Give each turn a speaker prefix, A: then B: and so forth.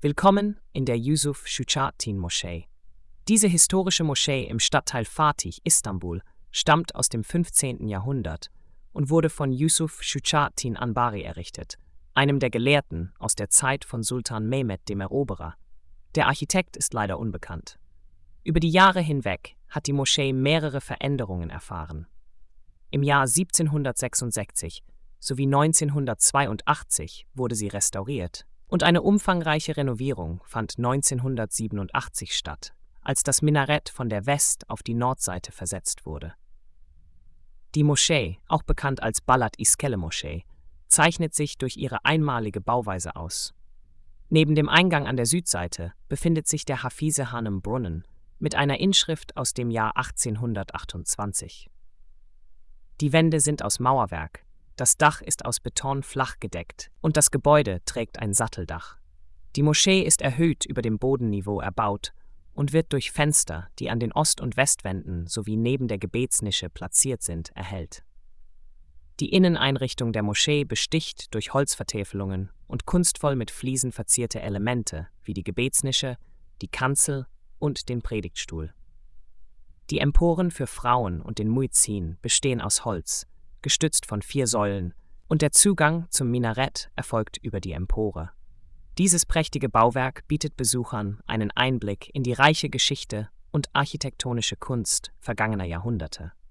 A: Willkommen in der Yusuf Shuchattin Moschee. Diese historische Moschee im Stadtteil Fatih, Istanbul, stammt aus dem 15. Jahrhundert und wurde von Yusuf Shuchattin Anbari errichtet, einem der Gelehrten aus der Zeit von Sultan Mehmed dem Eroberer. Der Architekt ist leider unbekannt. Über die Jahre hinweg hat die Moschee mehrere Veränderungen erfahren. Im Jahr 1766 sowie 1982 wurde sie restauriert und eine umfangreiche Renovierung fand 1987 statt, als das Minarett von der West- auf die Nordseite versetzt wurde. Die Moschee, auch bekannt als Balat İskele Moschee, zeichnet sich durch ihre einmalige Bauweise aus. Neben dem Eingang an der Südseite befindet sich der Hafize Hanım Brunnen mit einer Inschrift aus dem Jahr 1828. Die Wände sind aus Mauerwerk, das Dach ist aus Beton flach gedeckt und das Gebäude trägt ein Satteldach. Die Moschee ist erhöht über dem Bodenniveau erbaut und wird durch Fenster, die an den Ost- und Westwänden sowie neben der Gebetsnische platziert sind, erhellt. Die Inneneinrichtung der Moschee besticht durch Holzvertäfelungen und kunstvoll mit Fliesen verzierte Elemente wie die Gebetsnische, die Kanzel und den Predigtstuhl. Die Emporen für Frauen und den Muezzin bestehen aus Holz, gestützt von 4 Säulen, und der Zugang zum Minarett erfolgt über die Empore. Dieses prächtige Bauwerk bietet Besuchern einen Einblick in die reiche Geschichte und architektonische Kunst vergangener Jahrhunderte.